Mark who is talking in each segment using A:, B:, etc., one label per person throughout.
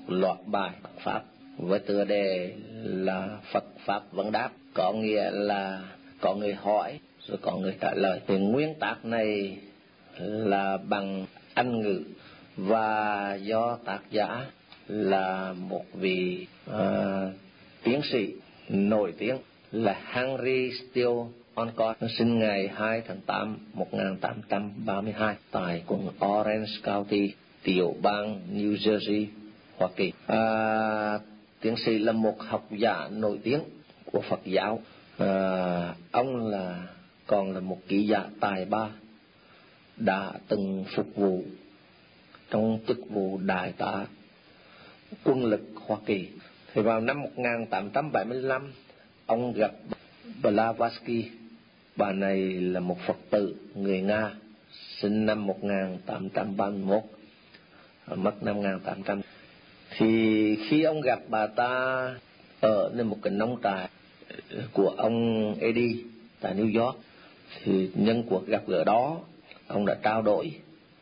A: loạt bài Pháp với tựa đề là Phật Pháp Vấn Đáp, có nghĩa là có người hỏi rồi có người trả lời. Thì nguyên tắc này là bằng Anh ngữ và do tác giả là một vị tiến sĩ nổi tiếng là Henry Steele Olcott, sinh ngày 2 tháng 8 1832 tại quận Orange County, tiểu bang New Jersey, Hoa Kỳ. Tiến sĩ là một học giả nổi tiếng của Phật giáo. Ông còn là một ký giả tài ba, đã từng phục vụ trong chức vụ đại tá quân lực Hoa Kỳ. Thì vào năm 1875, ông gặp Blavatsky. Bà này là một Phật tử người Nga, sinh năm 1831, mất năm 1800. Thì khi ông gặp bà ta ở nơi một cái nông trại của ông Eddy tại New York, thì nhân cuộc gặp gỡ đó, ông đã trao đổi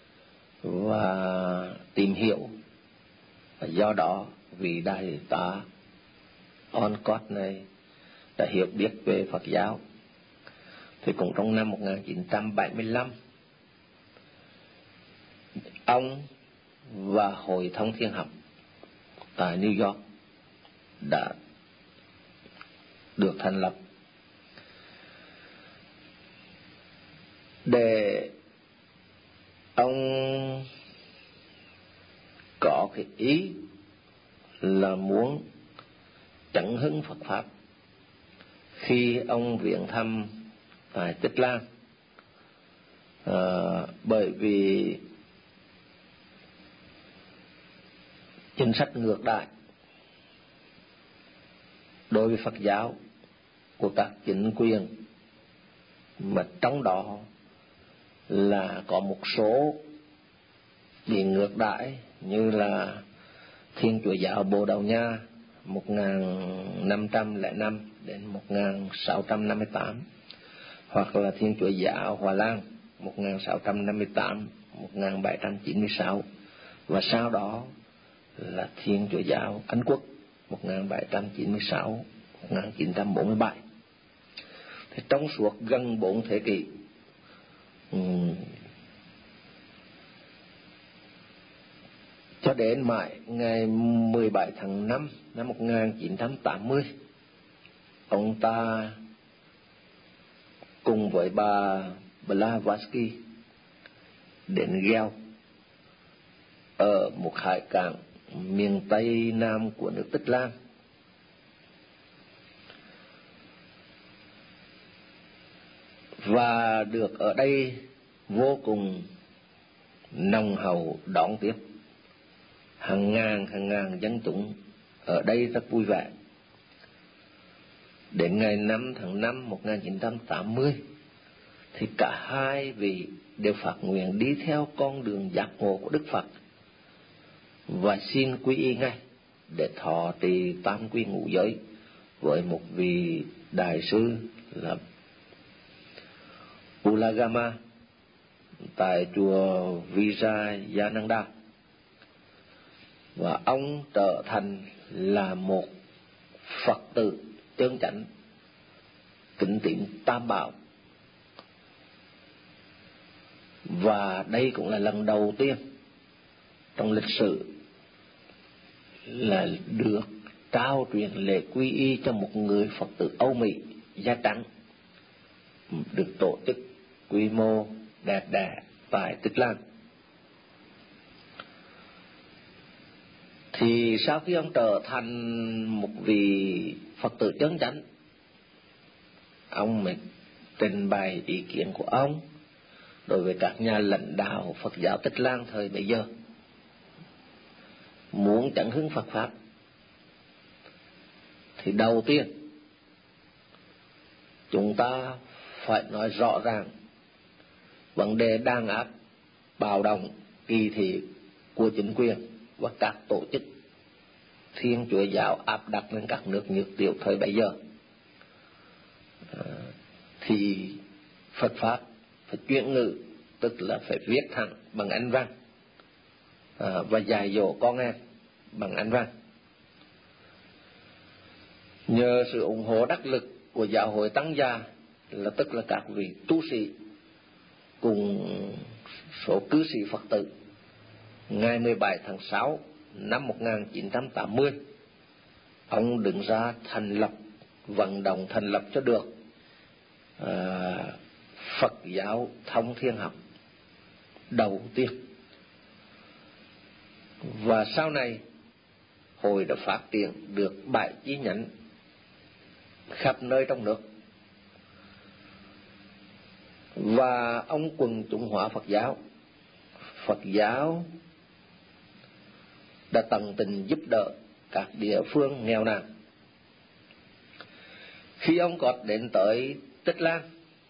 A: và tìm hiểu. Và do đó vị đại tá Olcott này đã hiểu biết về Phật giáo. Thì cũng trong năm 1975, ông và Hội Thông Thiên Học tại New York đã được thành lập để ông có cái ý là muốn chấn hưng Phật Pháp. Khi ông viếng thăm tại Tích Lan, bởi vì chính sách ngược đại đối với Phật giáo của các chính quyền, mà trong đó là có một số bị ngược đãi như là Thiên Chúa giáo Bồ Đào Nha 1505 đến 1658, hoặc là Thiên Chúa giáo Hòa Lan 1658-1796, và sau đó là Thiên Chúa giáo Ấn Quốc 1796-1947. Thì trong suốt gần 4 thế kỷ, cho đến mãi ngày 17 tháng 5 năm 1980, ông ta cùng với bà Blavatsky đến gheo ở một hải cảng miền Tây Nam của nước Tích Lan. Và được ở đây vô cùng nồng hậu đón tiếp. Hàng ngàn dân chúng ở đây rất vui vẻ. Đến ngày 5 tháng 5 1980, thì cả hai vị đều phát nguyện đi theo con đường giác ngộ của Đức Phật và xin quy y ngay để thọ trì tam quy ngũ giới với một vị đại sư là Ulagama tại chùa Vijayananda. Và ông trở thành là một Phật tử chân chánh, kính tín Tam Bảo. Và đây cũng là lần đầu tiên trong lịch sử là được trao truyền lễ quy y cho một người Phật tử Âu Mỹ da trắng, được tổ chức quy mô đẹp đẽ tại Tích Lan. Thì sau khi ông trở thành một vị Phật tử chân chánh, ông mới trình bày ý kiến của ông đối với các nhà lãnh đạo Phật giáo Tích Lan thời bấy giờ, muốn chấn hưng Phật Pháp. Thì đầu tiên chúng ta phải nói rõ ràng vấn đề đàn áp, bạo động, kỳ thị của chính quyền và các tổ chức Thiên Chúa giáo áp đặt lên các nước nhược tiểu thời bấy giờ. Thì Phật Pháp phải chuyển ngữ, tức là phải viết thẳng bằng Anh văn, và dạy dỗ con em bằng Anh văn. Nhờ sự ủng hộ đắc lực của giáo hội Tăng Gia, là tức là các vị tu sĩ cùng số cư sĩ Phật tử, ngày 17 tháng 6 năm 1980, ông đứng ra thành lập, vận động thành lập cho được Phật giáo Thông Thiên học đầu tiên. Và sau này hội đã phát triển được 7 chi nhánh khắp nơi trong nước. Và ông quần chúng hóa Phật giáo đã tận tình giúp đỡ các địa phương nghèo nàn. Khi ông có đến tới Tích Lan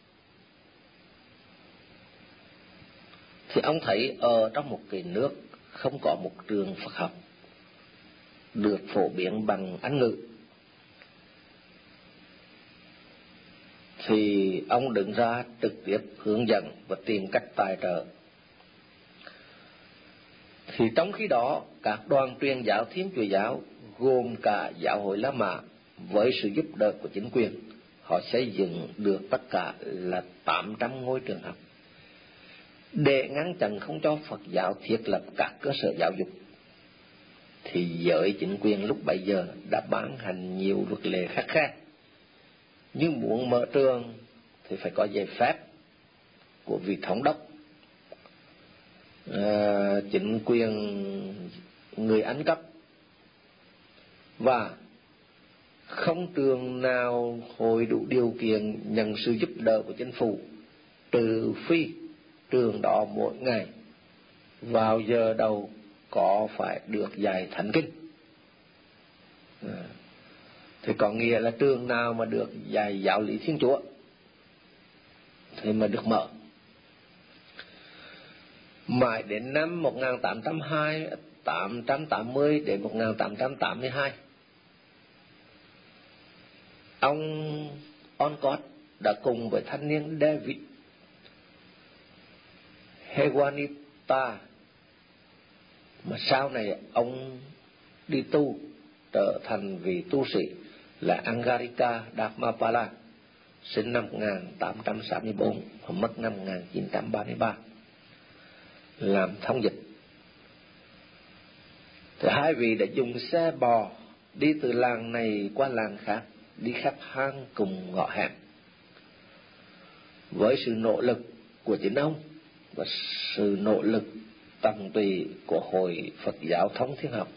A: thì ông thấy ở trong một cái nước không có một trường Phật học được phổ biến bằng Anh ngữ, thì ông đứng ra trực tiếp hướng dẫn và tìm cách tài trợ. Thì trong khi đó, các đoàn truyền giáo Thiên Chúa giáo gồm cả giáo hội La Mã với sự giúp đỡ của chính quyền, họ xây dựng được tất cả là 800 ngôi trường học để ngăn chặn không cho Phật giáo thiết lập các cơ sở giáo dục. Thì giới chính quyền lúc bấy giờ đã ban hành nhiều luật lệ khắt khe, như muốn mở trường thì phải có giấy phép của vị thống đốc. Chính quyền người Anh cấp, và không trường nào hội đủ điều kiện nhận sự giúp đỡ của chính phủ, trừ phi trường đó mỗi ngày vào giờ đầu có phải được dạy thánh kinh. Thì có nghĩa là trường nào mà được dạy giáo lý Thiên Chúa thì mà được mở. Mãi đến năm 1880 đến 1882, ông Ongot đã cùng với thanh niên David Hewanita, mà sau này ông đi tu trở thành vị tu sĩ là Angarika Dharmapala, sinh năm 1864 và mất năm 1933, làm thông dịch. Thì hai vị đã dùng xe bò đi từ làng này qua làng khác, đi khắp hang cùng ngõ hẻm. Với sự nỗ lực của chính ông và sự nỗ lực tận tụy của Hội Phật giáo Thông Thiên học,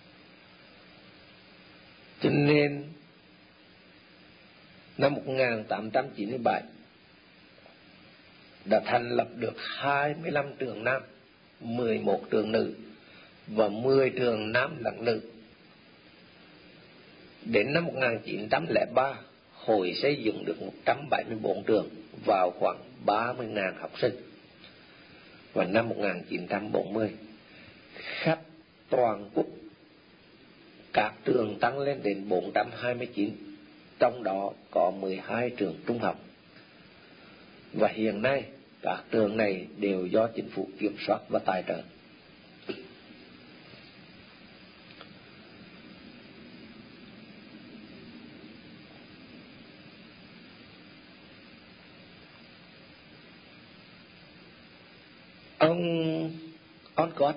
A: cho nên năm 1897 đã thành lập được 25 trường nam, 11 trường nữ và 10 trường nam lẫn nữ. Đến năm 1903, hội xây dựng được 174 trường, vào khoảng 30.000 học sinh. Và năm 1940, khắp toàn quốc các trường tăng lên đến 429, trong đó có 12 trường trung học. Và hiện nay các trường này đều do chính phủ kiểm soát và tài trợ. Ông Ongot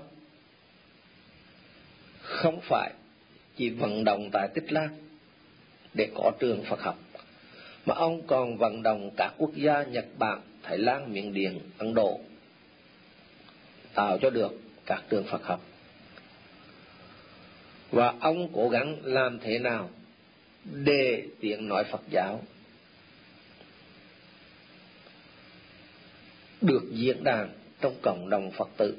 A: không phải chỉ vận động tại Tích Lan để có trường Phật học, mà ông còn vận động các quốc gia Nhật Bản, Thái Lan, Miến Điện, Ấn Độ tạo cho được các trường Phật học. Và ông cố gắng làm thế nào để tiếng nói Phật giáo được diễn đàn trong cộng đồng Phật tử.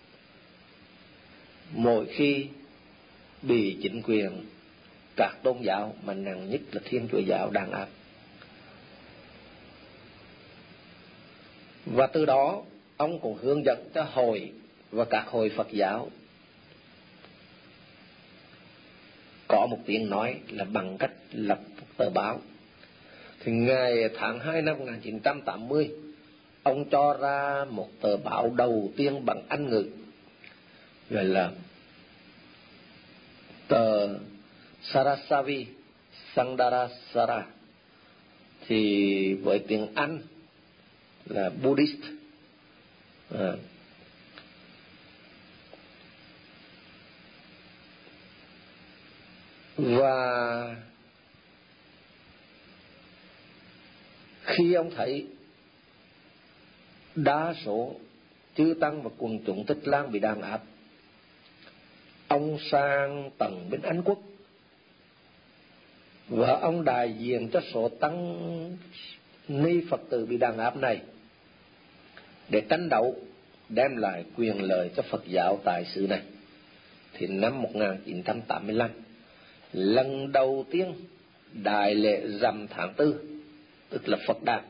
A: Mỗi khi bị chính quyền các tôn giáo mà nặng nhất là Thiên Chúa giáo đàn áp, và từ đó ông cũng hướng dẫn cho hội và các hội Phật giáo có một tiếng nói là bằng cách lập một tờ báo. Thì ngày tháng 2 năm 1980, ông cho ra một tờ báo đầu tiên bằng Anh ngữ, gọi là tờ Sarasavi Sangdarasara thì với tiếng Anh là Buddhist. Và khi ông thấy đa số chư tăng và quần chúng Tích Lan bị đàn áp, ông sang tận bên Anh Quốc và ông đại diện cho số tăng ni Phật tử bị đàn áp này để tranh đấu đem lại quyền lợi cho Phật giáo tại xứ này. Thì năm 1985, lần đầu tiên đại lễ rằm tháng 4, tức là Phật đản,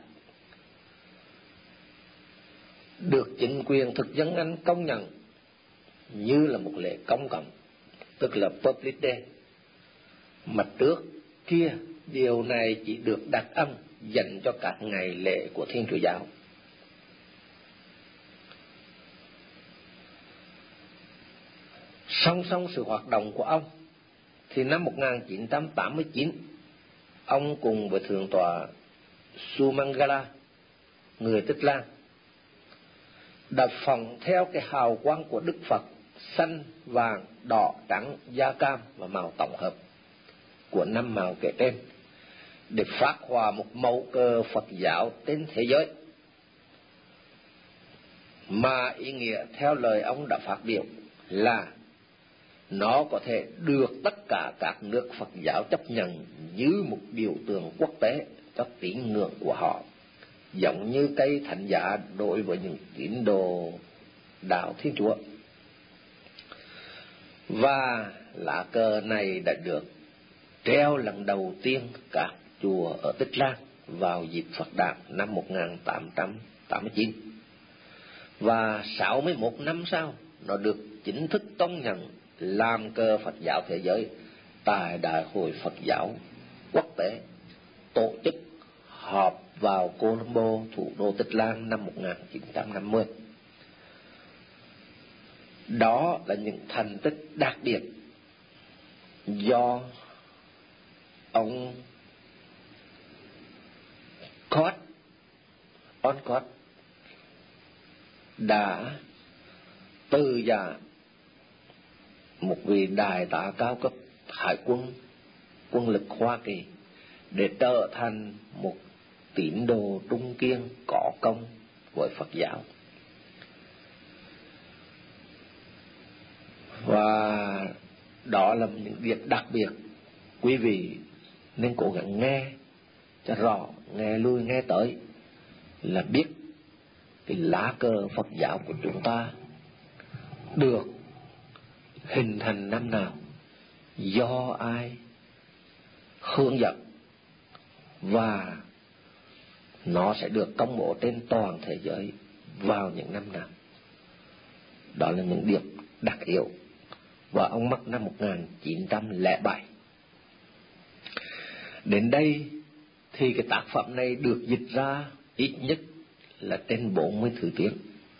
A: được chính quyền thực dân Anh công nhận như là một lễ công cộng, tức là public day. Mà trước kia điều này chỉ được đặc ân dành cho các ngày lễ của Thiên Chúa giáo. Song song sự hoạt động của ông thì năm 1989, ông cùng với Thượng tọa Sumangala, người Tích Lan, đã phỏng theo cái hào quang của Đức Phật xanh, vàng, đỏ, trắng, da cam và màu tổng hợp của 5 màu kể trên để phát họa một mẫu cờ Phật giáo trên thế giới, mà ý nghĩa theo lời ông đã phát biểu là nó có thể được tất cả các nước Phật giáo chấp nhận như một biểu tượng quốc tế cho tín ngưỡng của họ, giống như cây thánh giá đối với những tín đồ đạo Thiên Chúa. Và lá cờ này đã được treo lần đầu tiên các chùa ở Tích Lan vào dịp Phật đản năm 1889. Và 61 năm sau, nó được chính thức công nhận làm cờ Phật giáo thế giới tại Đại hội Phật giáo quốc tế tổ chức họp vào Colombo, thủ đô Tích Lan năm 1950. Đó là những thành tích đặc biệt do ông Oncourt đã từ giả, một vị đại tá cao cấp hải quân, quân lực Hoa Kỳ, để trở thành một tín đồ trung kiên có công với Phật giáo. Và đó là những việc đặc biệt, quý vị nên cố gắng nghe cho rõ, nghe lui nghe tới là biết cái lá cờ Phật giáo của chúng ta được hình thành năm nào, do ai hướng dẫn, và nó sẽ được công bố trên toàn thế giới vào những năm nào. Đó là những điểm đặc yếu. Và ông mất năm 1907. Đến đây thì cái tác phẩm này được dịch ra ít nhất là trên 40 thứ tiếng.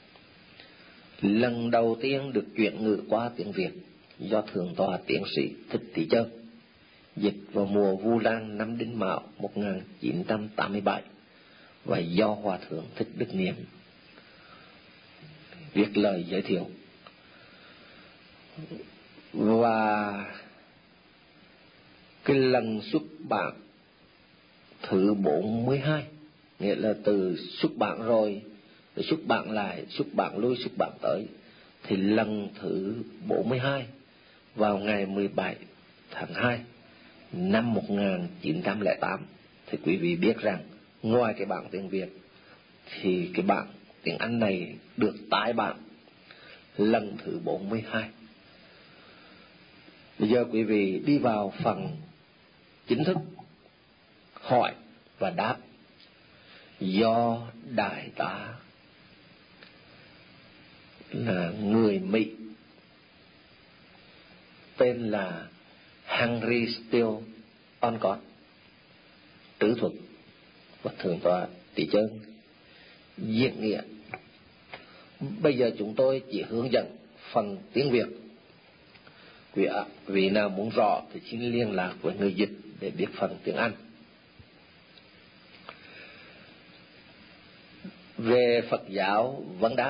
A: Lần đầu tiên được chuyển ngữ qua tiếng Việt do Thượng tọa tiến sĩ Thích Tý Chơn, dịch vào mùa Vu Lan năm Đinh Mão 1987, và do Hòa thượng Thích Đức Niệm viết lời giới thiệu. Và cái lần xuất bản thứ 42, nghĩa là từ xuất bản rồi xuất bản lại, xuất bản lui, xuất bản tới, thì lần thứ 42 vào ngày 17 tháng 2 năm 1908, thì quý vị biết rằng ngoài cái bản tiếng Việt thì cái bản tiếng Anh này được tái bản lần thứ 42. Bây giờ quý vị đi vào phần chính thức hỏi và đáp do đại tá là người Mỹ tên là Henry Steele Oncourt trữ thuật và Thượng tọa Tý Chơn diễn nghĩa. Bây giờ chúng tôi chỉ hướng dẫn phần tiếng Việt. Vị nào muốn rõ thì xin liên lạc với người dịch để biết phần tiếng Anh. Về Phật giáo vấn đáp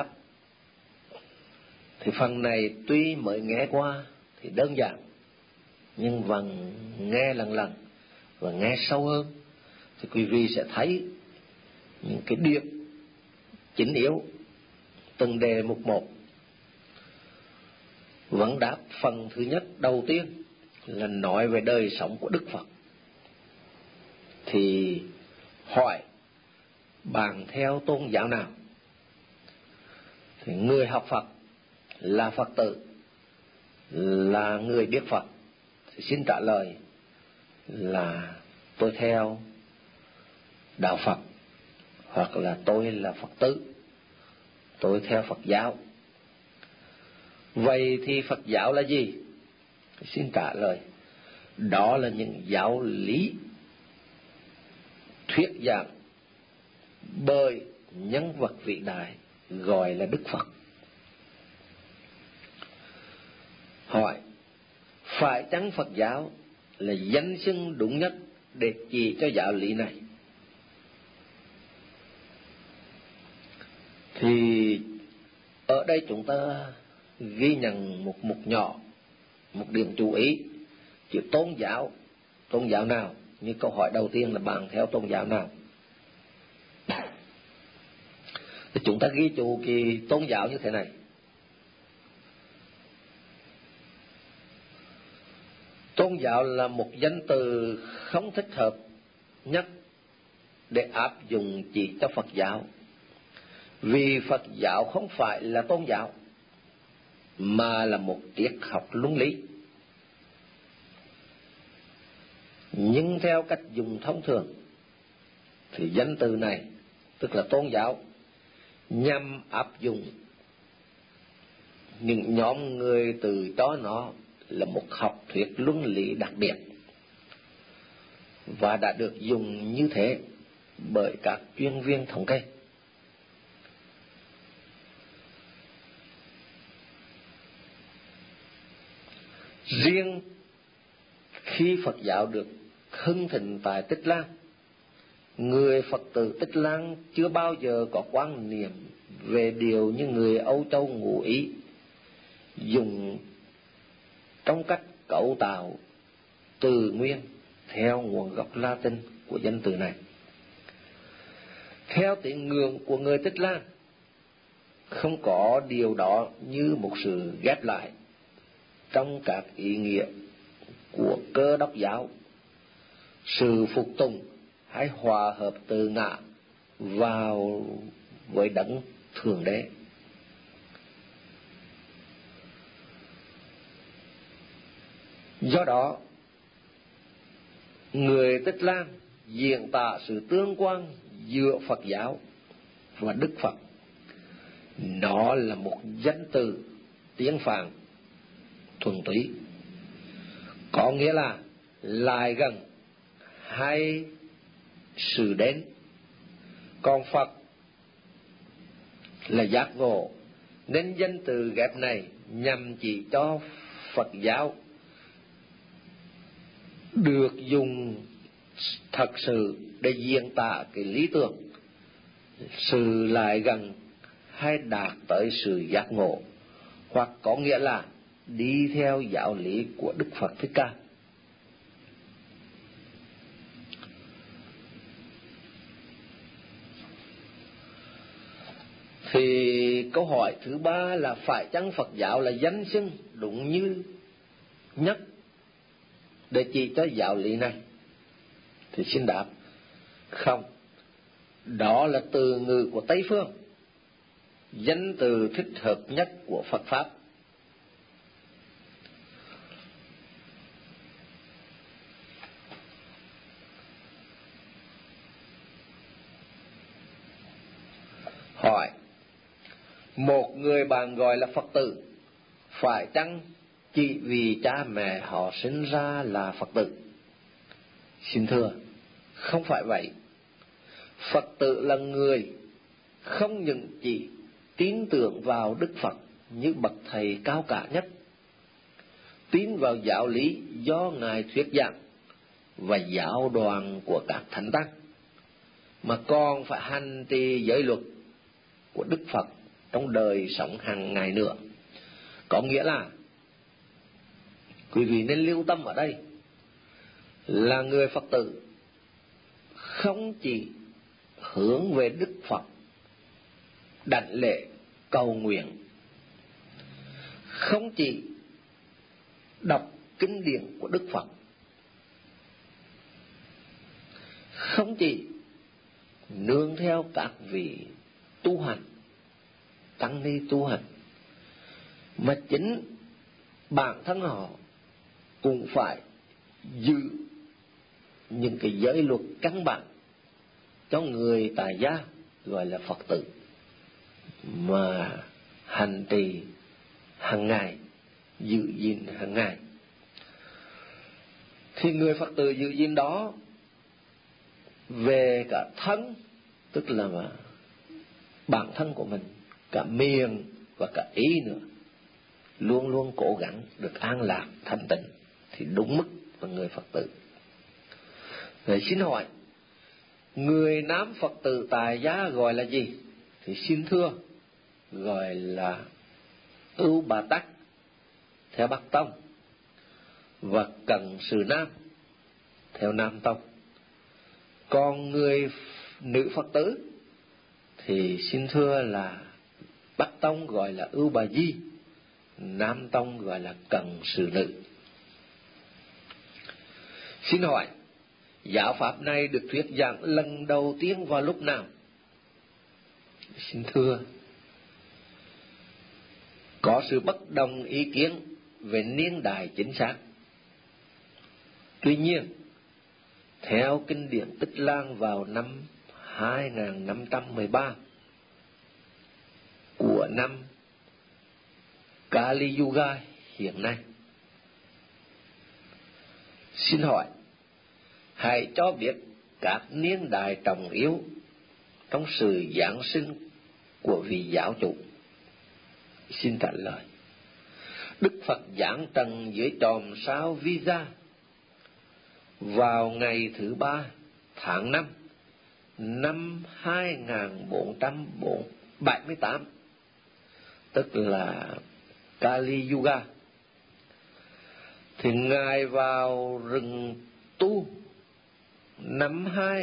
A: thì phần này tuy mới nghe qua thì đơn giản, nhưng vẫn nghe lần lần và nghe sâu hơn thì quý vị sẽ thấy những cái điểm chính yếu từng đề mục một. Vấn đáp phần thứ nhất đầu tiên là nói về đời sống của Đức Phật. Thì hỏi bạn theo tôn giáo nào? Thì người học Phật là Phật tử, là người biết Phật thì xin trả lời là tôi theo đạo Phật, hoặc là tôi là Phật tử, tôi theo Phật giáo. Vậy thì Phật giáo là gì? Xin trả lời, đó là những giáo lý thuyết giảng bởi nhân vật vĩ đại gọi là Đức Phật. Hỏi, phải chăng Phật giáo là danh xưng đúng nhất để chỉ cho giáo lý này? Thì ở đây chúng ta ghi nhận một mục nhỏ, một điểm chú ý. Chữ tôn giáo nào? Như câu hỏi đầu tiên là bạn theo tôn giáo nào? Thì chúng ta ghi chú cái tôn giáo như thế này. Tôn giáo là một danh từ không thích hợp nhất để áp dụng chỉ cho Phật giáo. Vì Phật giáo không phải là tôn giáo, mà là một triết học luân lý. Nhưng theo cách dùng thông thường thì danh từ này, tức là tôn giáo, nhằm áp dụng những nhóm người từ đó nó là một học thuyết luân lý đặc biệt, và đã được dùng như thế bởi các chuyên viên thống kê. Riêng khi Phật giáo được hưng thịnh tại Tích Lan, người Phật tử Tích Lan chưa bao giờ có quan niệm về điều như người Âu Châu Ngụ Ý dùng trong cách cấu tạo từ nguyên theo nguồn gốc Latin của danh từ này. Theo tín ngưỡng của người Tích Lan, không có điều đó như một sự ghép lại trong các ý nghĩa của Cơ Đốc giáo, sự phục tùng hay hòa hợp từ ngã vào với đấng Thượng Đế. Do đó, người Tích Lan diễn tả sự tương quan giữa Phật giáo và Đức Phật. Nó là một danh từ tiếng Phạn thuần túy, có nghĩa là lại gần hay sự đến. Còn Phật là giác ngộ, nên danh từ ghép này nhằm chỉ cho Phật giáo được dùng thật sự để diễn tả cái lý tưởng sự lại gần hay đạt tới sự giác ngộ, hoặc có nghĩa là đi theo giáo lý của Đức Phật Thích Ca. Thì câu hỏi thứ ba là phải chăng Phật giáo là danh xưng đúng như nhất để chỉ cho giáo lý này? Thì xin đáp, không. Đó là từ ngữ của Tây Phương, danh từ thích hợp nhất của Phật Pháp. Hỏi, một người bạn gọi là Phật tử, phải chăng chỉ vì cha mẹ họ sinh ra là Phật tử? Xin thưa, không phải vậy. Phật tử là người không những chỉ tin tưởng vào Đức Phật như bậc thầy cao cả nhất, tín vào giáo lý do Ngài thuyết giảng và giáo đoàn của các thánh tăng, mà còn phải hành trì giới luật của Đức Phật trong đời sống hàng ngày nữa. Có nghĩa là quý vị nên lưu tâm ở đây là người Phật tử không chỉ hướng về Đức Phật đảnh lễ cầu nguyện, không chỉ đọc kinh điển của Đức Phật, không chỉ nương theo các vị tu hành, tăng ni tu hành, mà chính bản thân họ cũng phải giữ những cái giới luật căn bản cho người tại gia gọi là Phật tử mà hành trì hàng ngày, giữ gìn hàng ngày. Thì người Phật tử giữ gìn đó về cả thân, tức là bản thân của mình, cả miệng và cả ý nữa, luôn luôn cố gắng được an lạc thanh tịnh thì đúng mức là người Phật tử. Rồi xin hỏi, người nam Phật tử tại gia gọi là gì? Thì xin thưa, gọi là Ưu Bà Tắc theo Bắc Tông và Cận Sự Nam theo Nam Tông. Còn người nữ Phật tử thì xin thưa là Bắc Tông gọi là Ưu Bà Di, Nam Tông gọi là Cận Sự Nữ. Xin hỏi, giáo pháp này được thuyết giảng lần đầu tiên vào lúc nào? Xin thưa, có sự bất đồng ý kiến về niên đại chính xác. Tuy nhiên, theo kinh điển Tích Lan vào năm 2513 của năm Kali Yuga hiện nay. Xin hỏi, hãy cho biết các niên đại trọng yếu trong sự giáng sinh của vị giáo chủ. Xin trả lời, Đức Phật giáng trần dưới chòm sao Visa vào ngày thứ 3 tháng 5 năm 2478, tức là Kali Yuga. Thì Ngài vào rừng tu năm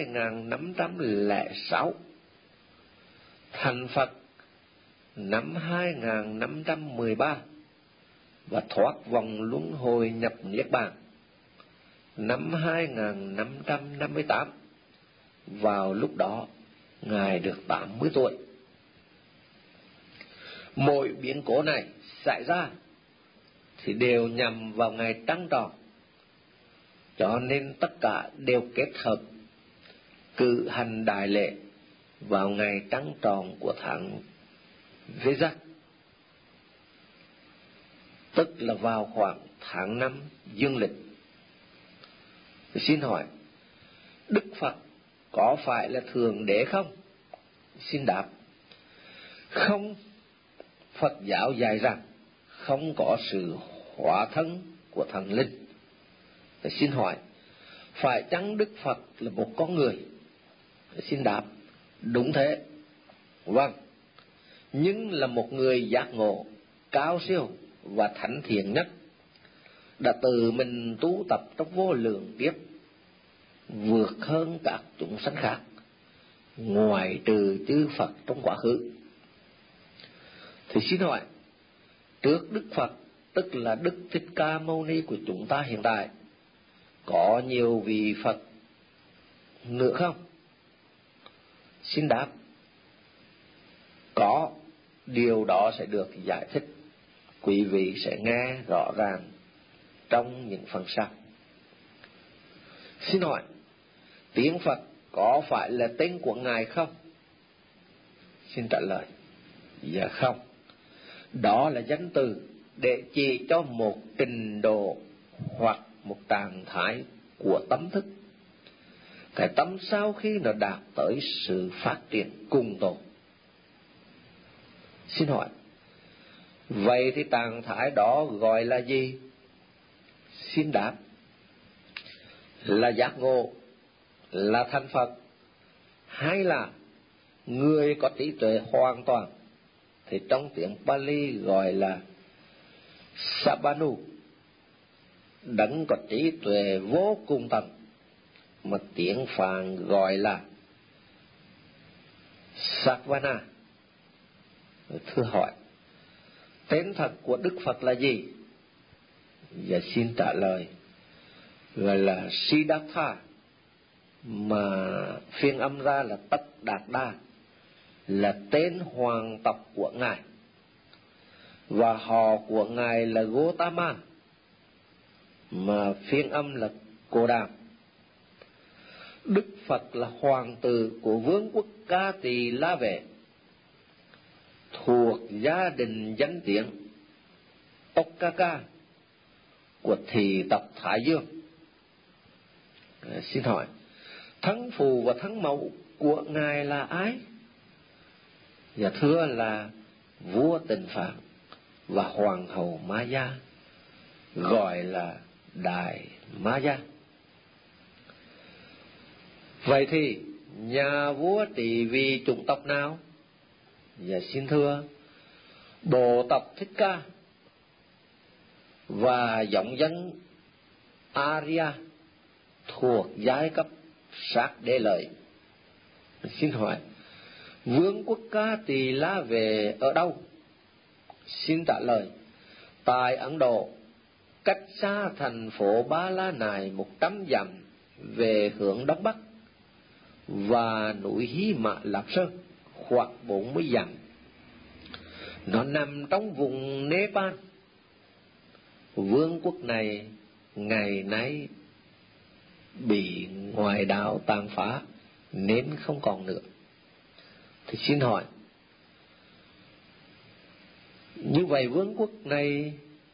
A: 2506, thành Phật năm 2513 và thoát vòng luân hồi nhập Niết Bàn năm 2558. Vào lúc đó Ngài được 80 tuổi. Mỗi biến cố này xảy ra thì đều nhằm vào ngày trăng tròn, cho nên tất cả đều kết hợp cử hành đại lễ vào ngày trăng tròn của tháng Vesak, tức là vào khoảng tháng 5 dương lịch. Xin hỏi, Đức Phật có phải là Thượng Đế không? Xin đáp, không. Phật giáo dạy rằng không có sự hóa thân của thần linh. Xin hỏi, phải chăng Đức Phật là một con người? Xin đáp, đúng thế. Vâng, nhưng là một người giác ngộ cao siêu và thánh thiện nhất, đã tự mình tu tập trong vô lượng kiếp, vượt hơn các chúng sanh khác, ngoài trừ chư Phật trong quá khứ. Thì xin hỏi, trước Đức Phật, tức là Đức Thích Ca Mâu Ni của chúng ta hiện tại, có nhiều vị Phật nữa không? Xin đáp, có. Điều đó sẽ được giải thích, quý vị sẽ nghe rõ ràng trong những phần sau. Xin hỏi, tiếng Phật có phải là tên của Ngài không? Xin trả lời, dạ không. Đó là danh từ để chỉ cho một trình độ hoặc một trạng thái của tâm thức. Cái tâm sau khi nó đạt tới sự phát triển cùng tột. Xin hỏi, vậy thì trạng thái đó gọi là gì? Xin đáp là giác ngộ, là thành Phật, hay là người có trí tuệ hoàn toàn, thì trong tiếng Pali gọi là Sabanu, đấng có trí tuệ vô cùng tận, mà tiếng Phạn gọi là Sakvana. Thưa hỏi, tên thật của Đức Phật là gì? Và xin trả lời gọi là Siddhartha, mà phiên âm ra là Tất Đạt Đa, là tên hoàng tộc của Ngài, và họ của Ngài là Gotama, mà phiên âm là Cô Đàm. Đức Phật là hoàng tử của vương quốc Ca Tỳ La Vệ, thuộc gia đình danh tiếng Okkaka của thị tộc Thái Dương. Xin hỏi, thân phụ và thân mẫu của Ngài là ai? Dạ thưa là vua Tịnh Phạn và hoàng hậu Maya, gọi là Đại Maya. Vậy thì nhà vua trị vì chủng tộc nào? Dạ xin thưa, bộ tộc Thích Ca và dòng dân Arya thuộc giai cấp Sát Đế Lợi. Xin hỏi, vương quốc Ca Tỳ La Vệ ở đâu? Xin trả lời, tại Ấn Độ, cách xa thành phố Ba La Nại 100 dặm về hướng đông bắc, và núi Hy Mã Lạp Sơn khoảng 40 dặm. Nó nằm trong vùng Nepal. Vương quốc này ngày nay bị ngoại đạo tàn phá nên không còn nữa. Thì xin hỏi, như vậy vương quốc này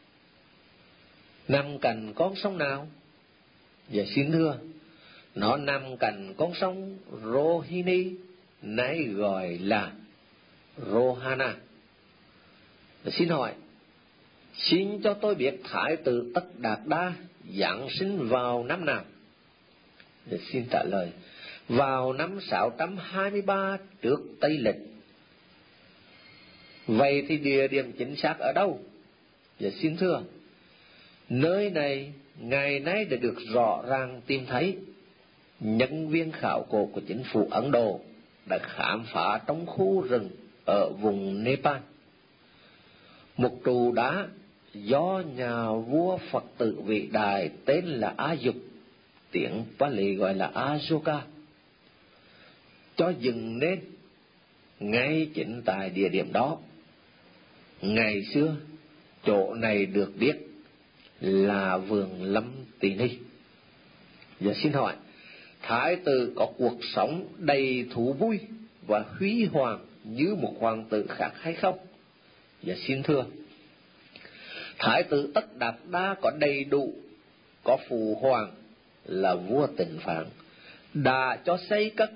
A: nằm cạnh con sông nào? Dạ xin thưa, nó nằm cạnh con sông Rohini, nay gọi là Rohana. Xin hỏi, xin cho tôi biết Thái tử Tất Đạt Đa giáng sinh vào năm nào? Để xin trả lời, vào năm 623 trước Tây Lịch. Vậy thì địa điểm chính xác ở đâu? Dạ xin thưa, nơi này ngày nay đã được rõ ràng tìm thấy. Nhân viên khảo cổ của chính phủ Ấn Độ đã khám phá trong khu rừng ở vùng Nepal một trụ đá do nhà vua Phật tử vĩ đại tên là A Dục, tiếng Pali gọi là Asoka, cho dựng nên ngay chính tại địa điểm đó. Ngày xưa chỗ này được biết là vườn lâm Tỳ Ni. Giờ xin hỏi, Thái tử có cuộc sống đầy thú vui và huy hoàng như một hoàng tử khác hay không? Dạ xin thưa, Thái tử Tất Đạt Đa có đầy đủ, có phụ hoàng là vua Tịnh Phạn, đã cho xây cất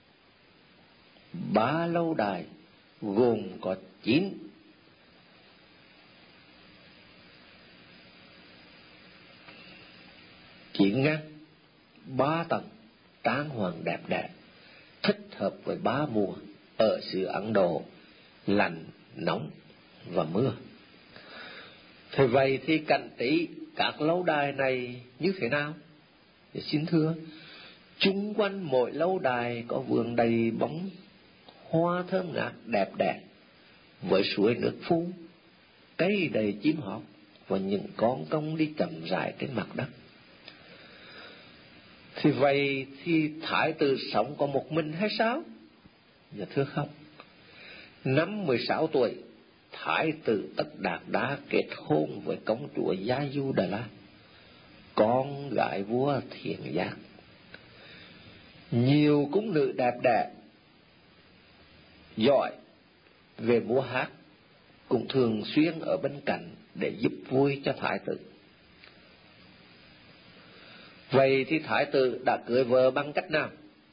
A: 3 lâu đài, gồm có 9 ngăn 3 tầng, trang hoàng đẹp đẽ, thích hợp với 3 mùa ở xứ Ấn Độ, lạnh, nóng và mưa. Thế vậy thì cảnh trí các lâu đài này như thế nào? Thì xin thưa, chung quanh mỗi lâu đài có vườn đầy bóng hoa thơm ngát đẹp đẽ, với suối nước phun, cây đầy chim hót và những con công đi chậm rãi trên mặt đất. Thì vậy thì Thái tử sống có một mình hay sao? Dạ thưa không. Năm 16 tuổi, Thái tử Tất Đạt Đa kết hôn với công chúa Gia Du Đà La, con gái vua Thiện Giác. Nhiều cung nữ đẹp đẽ, giỏi về múa hát cũng thường xuyên ở bên cạnh để giúp vui cho Thái tử. Vậy thì Thái tử đã cưới vợ bằng cách nào?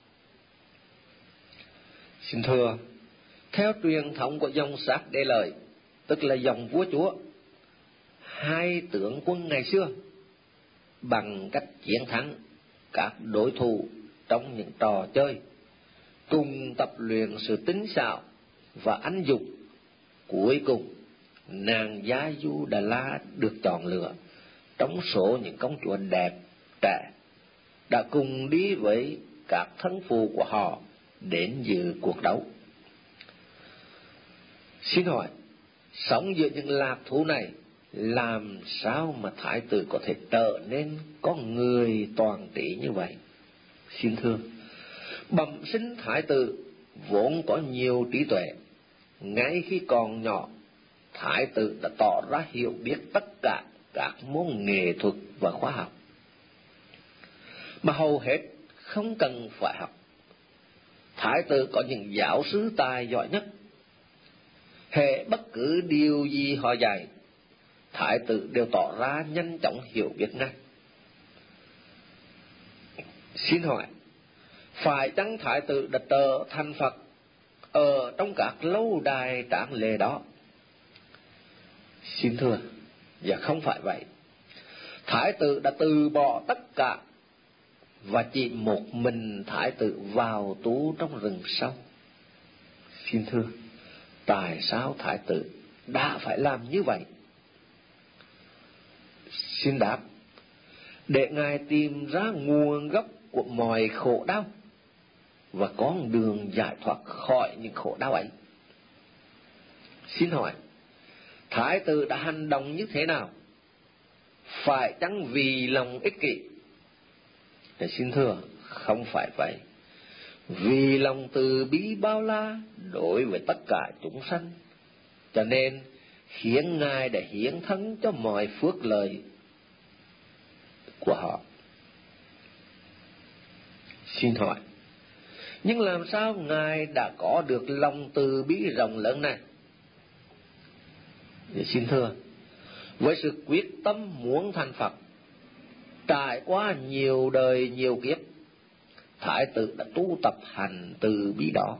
A: Xin thưa, theo truyền thống của dòng Sát Đế Lợi, tức là dòng vua chúa, 2 tướng quân ngày xưa bằng cách chiến thắng các đối thủ trong những trò chơi, cùng tập luyện sự tinh xảo và anh dũng. Cuối cùng, nàng Gia Du Đà La được chọn lựa trong số những công chúa đẹp trẻ đã cùng đi với các thân phụ của họ đến dự cuộc đấu. Xin hỏi, sống giữa những lạc thú này, làm sao mà thái tử có thể trở nên con người toàn trí như vậy? Xin thưa, bẩm sinh thái tử vốn có nhiều trí tuệ. Ngay khi còn nhỏ, thái tử đã tỏ ra hiểu biết tất cả các môn nghệ thuật và khoa học, mà hầu hết không cần phải học. Thái tử có những giáo sư tài giỏi nhất. Hễ bất cứ điều gì họ dạy, thái tử đều tỏ ra nhanh chóng hiểu biết ngay. Xin hỏi, phải chăng thái tử đã trở thành Phật ở trong các lâu đài tráng lệ đó? Xin thưa, dạ không phải vậy. Thái tử đã từ bỏ tất cả và chỉ một mình thái tử vào tú trong rừng sâu. Xin thưa, tại sao thái tử đã phải làm như vậy? Xin đáp, để ngài tìm ra nguồn gốc của mọi khổ đau và con đường giải thoát khỏi những khổ đau ấy. Xin hỏi, thái tử đã hành động như thế nào? Phải chăng vì lòng ích kỷ? Để xin thưa, không phải vậy. Vì lòng từ bi bao la đối với tất cả chúng sanh, cho nên khiến ngài đã hiến thân cho mọi phước lợi của họ. Xin hỏi, nhưng làm sao ngài đã có được lòng từ bi rộng lớn này? Để xin thưa, với sự quyết tâm muốn thành Phật, trải qua nhiều đời nhiều kiếp, thái tử đã tu tập hành từ bi đó.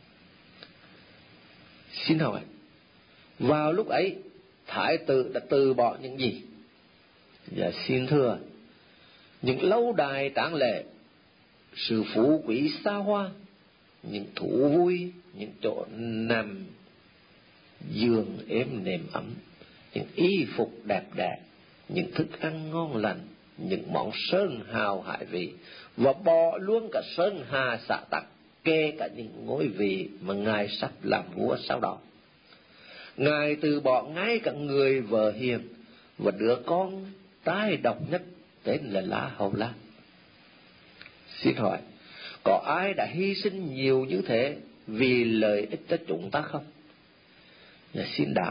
A: Xin hỏi, vào lúc ấy thái tử đã từ bỏ những gì? Dạ xin thưa, những lâu đài tráng lệ, sự phú quý xa hoa, những thú vui, những chỗ nằm giường êm nệm ấm, những y phục đẹp đẽ, những thức ăn ngon lành, những món sơn hào hải vị, và bỏ luôn cả sơn hà xã tắc, kể cả những ngôi vị mà ngài sắp làm vua sau đó. Ngài từ bỏ ngay cả người vợ hiền và đứa con trai độc nhất tên là La Hầu La. Xin hỏi, có ai đã hy sinh nhiều như thế vì lợi ích cho chúng ta không? Dạ xin đáp,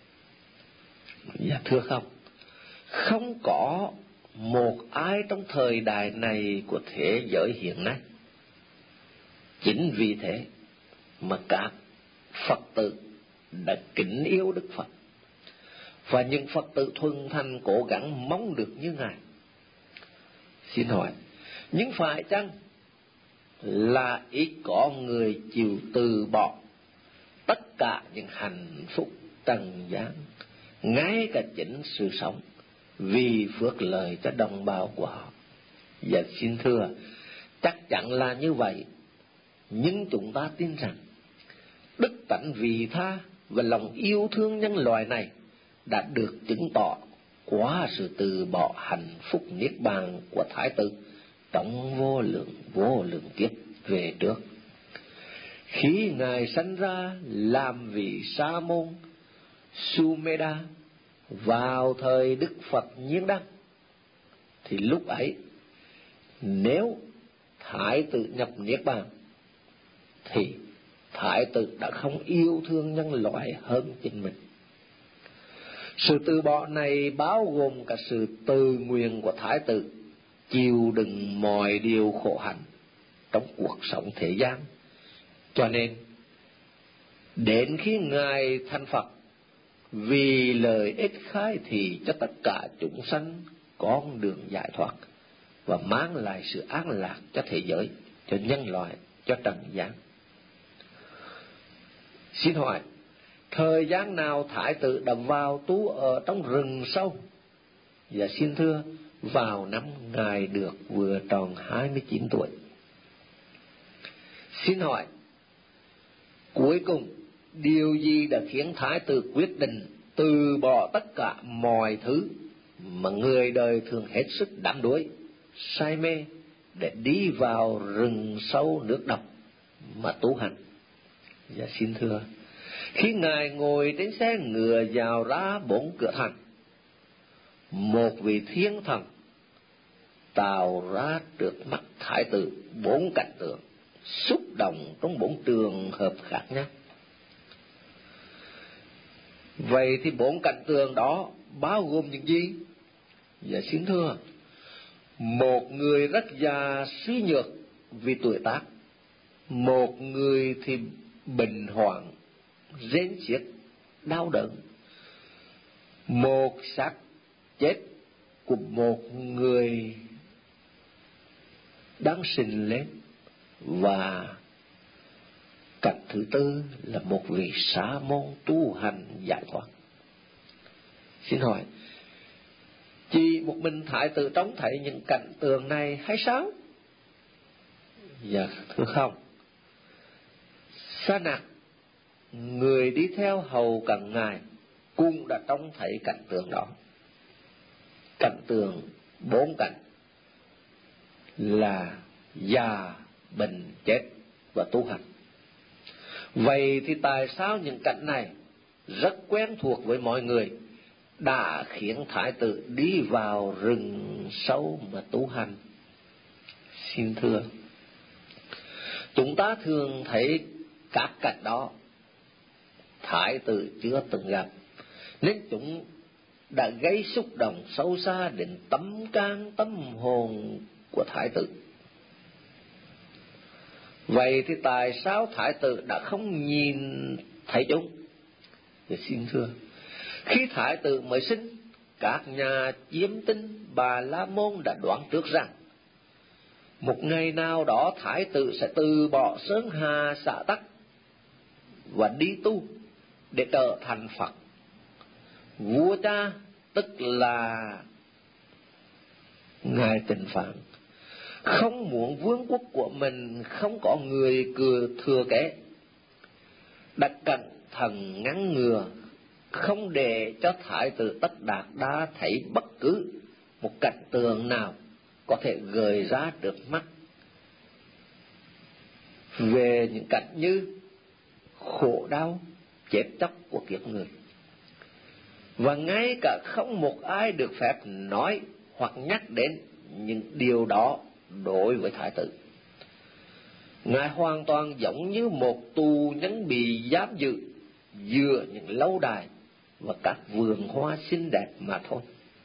A: dạ thưa không. Không có một ai trong thời đại này của thế giới hiện nay. Chính vì thế mà các Phật tử đã kính yêu Đức Phật, và những Phật tử thuần thành cố gắng mong được như Ngài. Xin hỏi, nhưng phải chăng là ít có người chịu từ bỏ tất cả những hạnh phúc trần gian, ngay cả chính sự sống, vì phước lợi cho đồng bào của họ? Dạ xin thưa, chắc chắn là như vậy. Nhưng chúng ta tin rằng đức tánh vị tha và lòng yêu thương nhân loại này đã được chứng tỏ qua sự từ bỏ hạnh phúc niết bàn của thái tử trong vô lượng kiếp về trước. Khi ngài sanh ra làm vị sa môn Sumeda vào thời Đức Phật Nhiên Đăng, thì lúc ấy nếu thái tử nhập niết bàn thì thái tử đã không yêu thương nhân loại hơn chính mình. Sự từ bỏ này bao gồm cả sự từ nguyện của thái tử chịu đựng mọi điều khổ hạnh trong cuộc sống thế gian. Cho nên đến khi ngài thành Phật, vì lợi ích khai thị cho tất cả chúng sanh con đường giải thoát và mang lại sự an lạc cho thế giới, cho nhân loại, cho trần gian. Xin hỏi, thời gian nào thái tử đã vào tu ở trong rừng sâu? Dạ xin thưa, vào năm Ngài được vừa tròn 29 tuổi. Xin hỏi, cuối cùng điều gì đã khiến Thái tử quyết định từ bỏ tất cả mọi thứ mà người đời thường hết sức đắm đuối, say mê để đi vào rừng sâu nước độc mà tu hành? Dạ xin thưa, khi Ngài ngồi trên xe ngựa vào ra 4 cửa thành, một vị thiên thần tạo ra trước mắt Thái tử 4 cảnh tượng xúc động trong 4 trường hợp khác nhau. Vậy thì 4 cảnh tượng đó bao gồm những gì? Dạ xin thưa, một người rất già suy nhược vì tuổi tác, một người thì bệnh hoạn rên xiết đau đớn, một xác chết của một người đang sinh lên, và cảnh thứ tư là một vị sa môn tu hành giải thoát. Xin hỏi, chỉ một mình Thái tử trông thấy những cảnh tượng này hay sao? Dạ thưa không. Sa Nặc, người đi theo hầu cận Ngài, cũng đã trông thấy cảnh tượng đó. Cảnh tượng 4 cảnh là già, bệnh, chết và tu hành. Vậy thì tại sao những cảnh này rất quen thuộc với mọi người đã khiến Thái tử đi vào rừng sâu mà tu hành? Xin thưa, chúng ta thường thấy các cảnh đó Thái tử chưa từng gặp, nên chúng đã gây xúc động sâu xa đến tâm can tâm hồn của Thái tử. Vậy thì tại sao Thái tử đã không nhìn thấy chúng? Thì xin thưa, khi Thái tử mới sinh, các nhà chiêm tinh Bà La Môn đã đoán trước rằng một ngày nào đó Thái tử sẽ từ bỏ sơn hà xã tắc và đi tu để trở thành Phật. Vua cha, tức là Ngài Tịnh Phạn, không muốn vương quốc của mình không có người thừa kế, đã cẩn thận ngăn ngừa, không để cho Thái tử Tất Đạt Đa thấy bất cứ một cảnh tượng nào có thể gợi ra trước mắt về những cảnh như khổ đau, chết chóc của kiếp người. Và ngay cả không một ai được phép nói hoặc nhắc đến những điều đó đối với Thái tử. Ngài hoàn toàn giống như một tù nhân bị giam giữ giữa những lâu đài và các vườn hoa xinh đẹp mà thôi.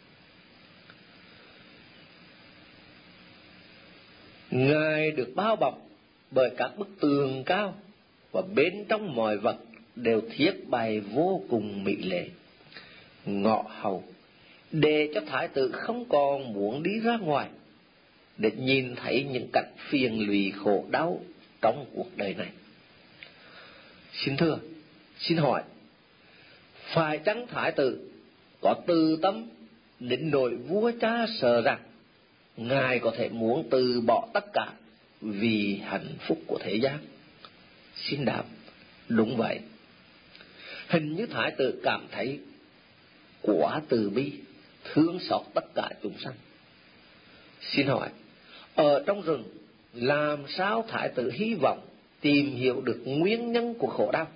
A: Ngài được bao bọc bởi các bức tường cao, và bên trong mọi vật đều thiết bày vô cùng mỹ lệ, ngọ hầu, để cho Thái tử không còn muốn đi ra ngoài để nhìn thấy những cảnh phiền lụy khổ đau trong cuộc đời này. Xin thưa, xin hỏi, phải chăng Thái tử có từ tâm đến nỗi vua cha sợ rằng Ngài có thể muốn từ bỏ tất cả vì hạnh phúc của thế gian? Xin đáp, đúng vậy. Hình như Thái tử cảm thấy quá từ bi, thương xót tất cả chúng sanh. Xin hỏi, ở trong rừng làm sao Thái tử hy vọng tìm hiểu được nguyên nhân của khổ đau?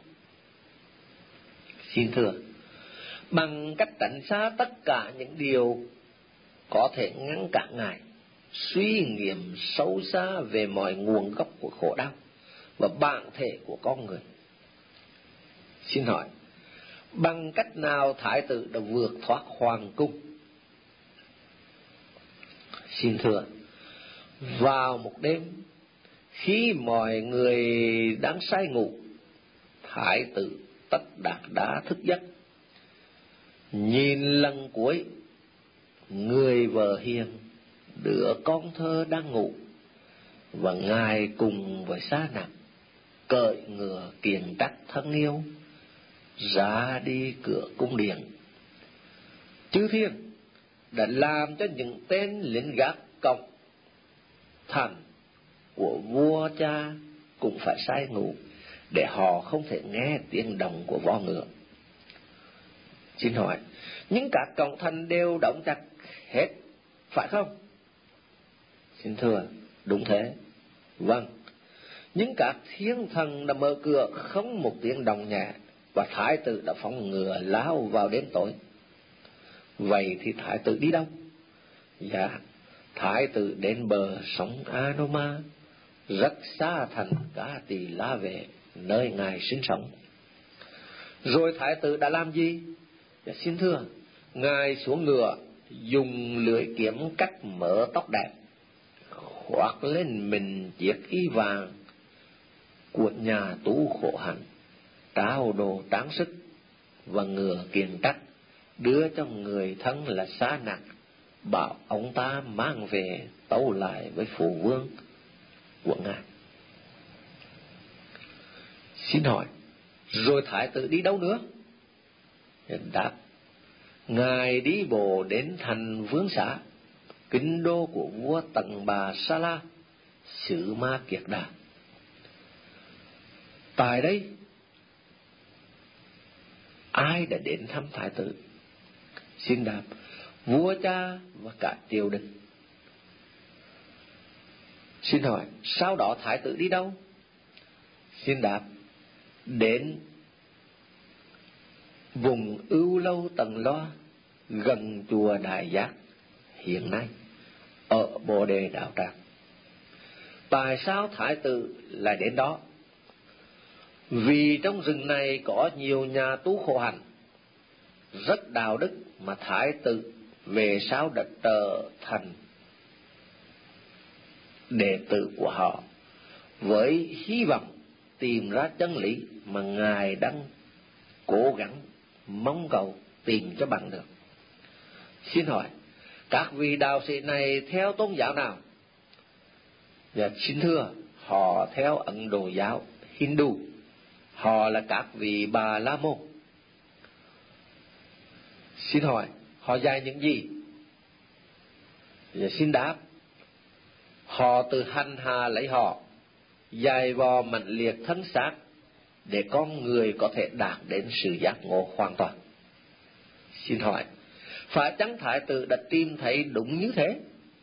A: Xin thưa, bằng cách tránh xa tất cả những điều có thể ngăn cản Ngài suy nghiệm sâu xa về mọi nguồn gốc của khổ đau và bản thể của con người. Xin hỏi, bằng cách nào Thái tử đã vượt thoát hoàng cung? Xin thưa, vào một đêm khi mọi người đang say ngủ, Thái tử Tất Đạt Đa thức giấc, nhìn lần cuối người vợ hiền, đứa con thơ đang ngủ, và Ngài cùng với Sa Nặc cởi ngựa kiền trắc thân yêu ra đi cửa cung điện. Chư thiên đã làm cho những tên lính gác cổng thành của vua cha cũng phải say ngủ, để họ không thể nghe tiếng động của vó ngựa. Xin hỏi, những các cổng thành đều đóng chặt hết, phải không? Xin thưa, đúng thế. Vâng, những các thiên thần đã mở cửa không một tiếng động nhẹ, và thái tử đã phóng ngựa lao vào đêm tối. Vậy thì thái tử đi đâu? Dạ, thái tử đến bờ sông Anoma, rất xa thành Ca Tỳ La Vệ, nơi ngài sinh sống. Rồi thái tử đã làm gì? Dạ, xin thưa, ngài xuống ngựa, dùng lưỡi kiếm cắt mớ tóc đẹp, khoác lên mình chiếc y vàng của nhà tú khổ hạnh, trao đồ tráng sức và ngựa kiền trắc, đưa cho người thân là Sa Nặc, bảo ông ta mang về tâu lại với phụ vương của ngài. Xin hỏi, rồi thái tử đi đâu nữa? Đáp, ngài đi bộ đến thành Vương Xá, kinh đô của vua Tần Bà Sa La, xứ Ma Kiệt Đà. Tại đây, ai đã đến thăm thái tử? Xin đáp, vua cha và cả triều đình. Xin hỏi, sau đó thái tử đi đâu? Xin đáp, đến vùng Ưu Lâu Tần Loa, gần chùa Đại Giác hiện nay, ở Bồ Đề Đạo Tràng. Tại sao thái tử lại đến đó? Vì trong rừng này có nhiều nhà tú khổ hạnh rất đạo đức, mà thái tử về sau đã trở thành đệ tử của họ, với hy vọng tìm ra chân lý mà ngài đang cố gắng mong cầu tìm cho bằng được. Xin hỏi, các vị đạo sĩ này theo tôn giáo nào? Dạ, xin thưa, họ theo Ấn Độ giáo Hindu. Họ là các vị Bà La Môn. Xin hỏi, họ dạy những gì? Dạ, xin đáp, họ từ hành hạ lấy họ, dày vò mạnh liệt thân xác, để con người có thể đạt đến sự giác ngộ hoàn toàn. Xin hỏi, phải chăng thái tử đã tìm thấy đúng như thế?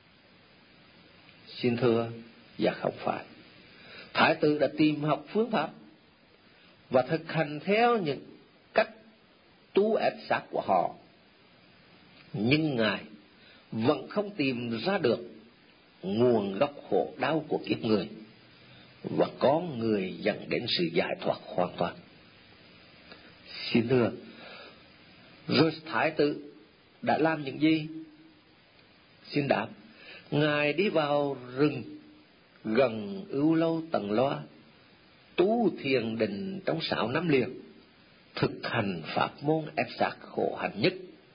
A: Xin thưa, dạ không phải. Thái tử đã tìm học phương pháp và thực hành theo những cách tu ép sát của họ, nhưng ngài vẫn không tìm ra được nguồn gốc khổ đau của kiếp người và con người dẫn đến sự giải thoát hoàn toàn. Xin thưa, rồi thái tử đã làm những gì? Xin đáp, ngài đi vào rừng gần Ưu Lâu Tần Loa, tu thiền định trong 6 năm liền, thực hành pháp môn ép sát khổ hạnh nhất.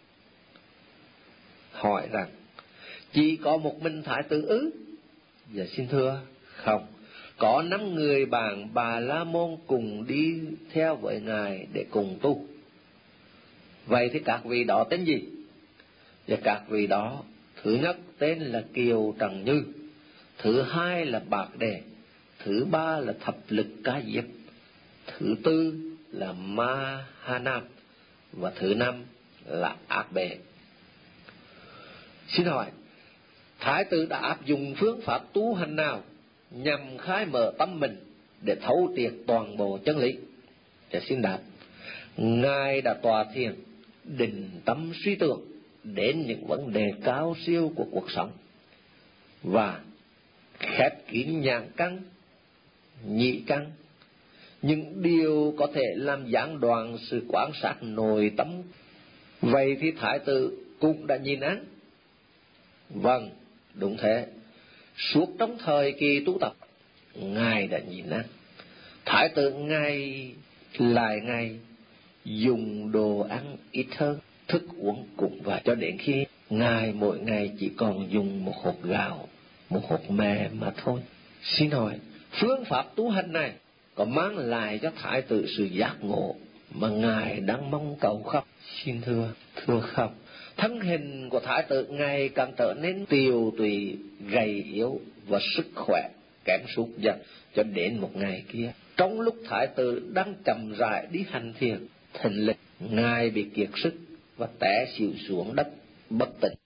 A: Hỏi rằng, chỉ có một mình thái tử ư? Dạ xin thưa, không. Có 5 người bạn Bà La Môn cùng đi theo với ngài để cùng tu. Vậy thì các vị đó tên gì? Và các vị đó, thứ nhất tên là Kiều Trần Như, thứ hai là Bạc Đề, thứ ba là Thập Lực Ca Diếp, thứ tư là Ma Ha Nam, và thứ năm là Ác Bệ. Xin hỏi, thái tử đã áp dụng phương pháp tu hành nào nhằm khai mở tâm mình để thấu triệt toàn bộ chân lý? Và xin đáp, ngài đã tọa thiền, định tâm suy tưởng đến những vấn đề cao siêu của cuộc sống, và khép kín nhãn căn, nhị căn, những điều có thể làm gián đoạn sự quan sát nội tâm. Vậy thì thái tử cũng đã nhìn án. Vâng, đúng thế. Suốt trong thời kỳ tu tập, ngài đã nhìn án. Thái tử ngài dùng đồ ăn ít hơn, thức uống cũng vậy, cho đến khi ngài mỗi ngày chỉ còn dùng một hộp gạo, một hộp mè mà thôi. Xin hỏi, phương pháp tu hành này có mang lại cho thái tử sự giác ngộ mà ngài đang mong cầu không? Xin thưa không. Thân hình của thái tử ngày càng trở nên tiều tụy, gầy yếu và sức khỏe kém sút dần. Cho đến một ngày kia, trong lúc thái tử đang chậm rãi đi hành thiền, thình lình ngài bị kiệt sức và té xỉu xuống đất bất tỉnh.